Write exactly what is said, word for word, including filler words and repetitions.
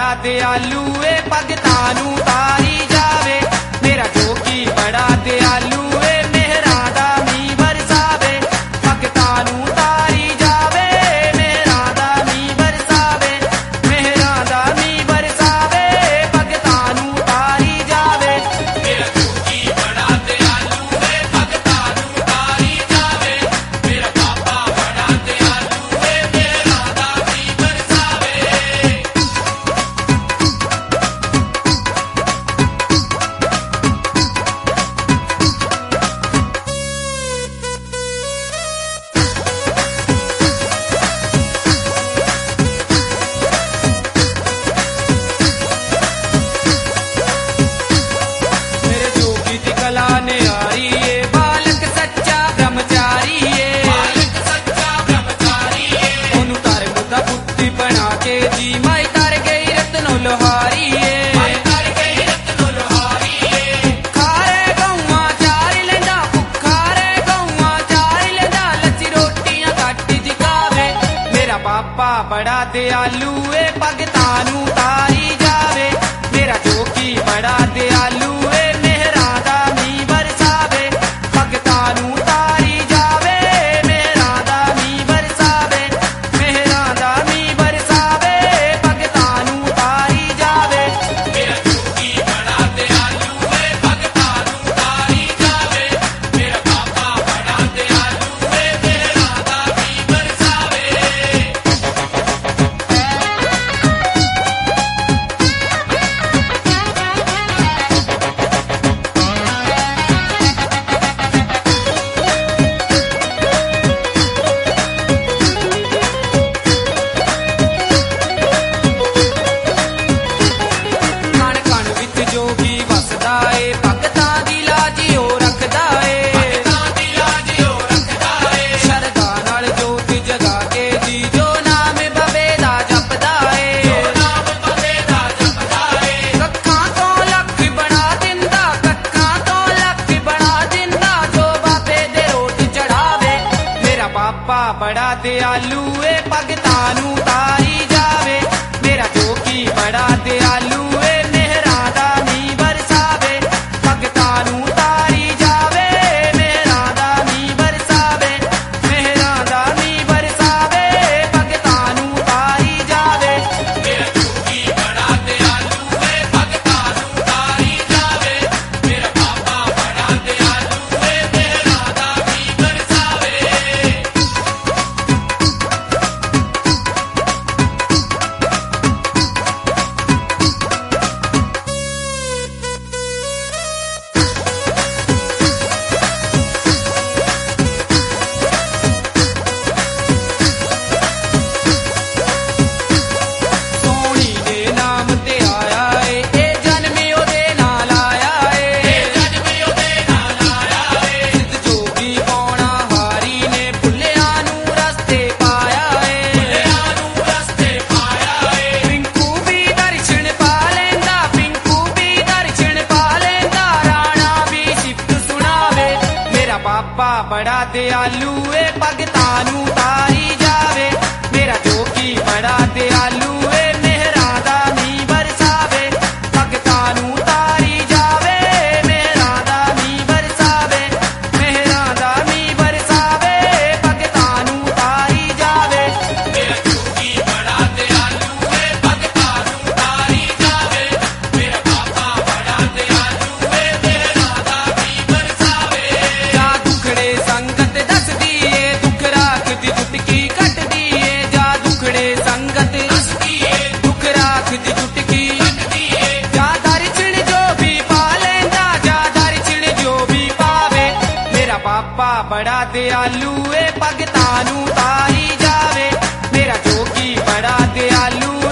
बड़ा दयालु ए भगतां नूं तारी जावे। मेरा जोगी बड़ा दयालु ए मेहरां दा मींह बरसावे। भगतां नूं तारी जावे मेहरां दा मींह बरसावे। मेहरां दा मींह बरसावे भगतां नूं तारी जावे। मेरा जोगी बड़ा दयालु ए भगतां नूं तारी जावे। मेरा बाबा बड़ा दयालु ए मेहरां दा मींह बरसावे। मेरे जोगी दी कला ने आरी ए बालक सच्चा ब्रह्मचारी ए। बालक सच्चा ब्रह्मचारी ए ओनू तार मुद्दा बुद्धि बना के जी माई तार गई रत्नो लोहारी ए। माई तार गई रत्नो लोहारी ए। खारे गौवा चार लेंदा भुखारे गौवा चार लेंदा लच्ची रोटियां घट जिकावे। मेरा बाबा बड़ा दयालु ए भगतां नूं तारी जावे। मेरा जोगी बड़ा दयालु ए मेहरां दा मींह बरसावे। भगतां नूं तारी जावे मेहरां दा मींह बरसावे। मेहरां दा मींह बरसावे भगतां नूं तारी जावे। मेरा जोगी बड़ा दयालु ए भगतां नूं तारी जावे। मेरा बाबा बड़ा दयालु ए मेहरां दा मींह बरसावे। कण कण विच जोगी वसदा ए भगतां दी लाज ओ रखदा ए। भगतां दी लाज ओ रखदा ए। शरदा नाल जोत जगा के जी जो नाम बबे दा जपदा ए। जो नाम बबे दा जपदा ए। कक्खां तो लख बना दिंदा कक्खां तो लख बना दिंदा जो बाबे दे रोट चढ़ावे। मेरा बाबा बड़ा दयालु ए भगतां नूं तारी जावे। मेरा जोगी बड़ा दयालु ए मेहरां दा मींह बरसावे। भगतां नूं तारी जावे मेहरां दा मींह बरसावे। मेहरां दा मींह बरसावे भगतां नूं तारी जावे। मेरा जोगी बड़ा दयालु ए भगतां नूं तारी जावे। मेरा बाबा बड़ा दयालु ए मेहरां दा मींह बरसावे। सोनी दे नाम ते आया ए ए जन्म ओदे नाल आया ए। ए जन्म ओदे नाल आया ए। सिद्ध जोगी पौणा हारी ने भुल्लियां नूं रस्ते पाया ए। भुल्लियां नूं रस्ते पाया ए। पिंकू भी दर्शन पा लेंदा पिंकू भी दर्शन पा लेंदा राणा भी सिफत सुनावे। मेरा बाबा बड़ा दयालु ए भगतां नूं तारी जावे। मेरा जोगी बड़ा दयालु ए मेहरां दा मींह बरसावे। भगतां नूं तारी जावे मेहरां दा मींह बरसावे। मेहरां दा मींह बरसावे भगतां नूं तारी जावे। मेरा जोगी बड़ा दयालु ए भगतां नूं तारी जावे। मेरा बाबा बड़ा दयालु ए मेहरां दा मींह बरसावे। जा दुखड़े संगत दसदी ए दुख राख दी चुटकी कटदी ए। जा दुखड़े संगत दसदी ए दुख राख दी चुटकी कटदी ए। जा दर्शन जो भी पा लेंदा जा दर्शन जो भी पावे। मेरा बाबा बड़ा दयालु ए भगतां नूं तारी जावे। मेरा जोगी बड़ा दयालु